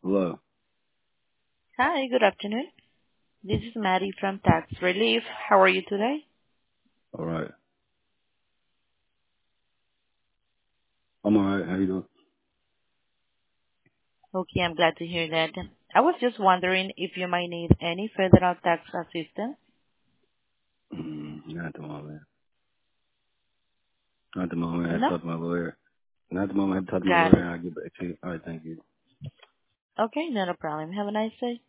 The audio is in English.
Hello. Hi, good afternoon. This is Maddie from Tax Relief. How are you today? All right. I'm all right. How you doing? Okay, I'm glad to hear that. I was just wondering if you might need any federal tax assistance. Not at the moment. Not at the moment. I have to No? talk to my lawyer. Not at the moment. I have to talk to my Got lawyer it. and I'll get back to you. All right. Thank you. Okay, not a problem. Have a nice day.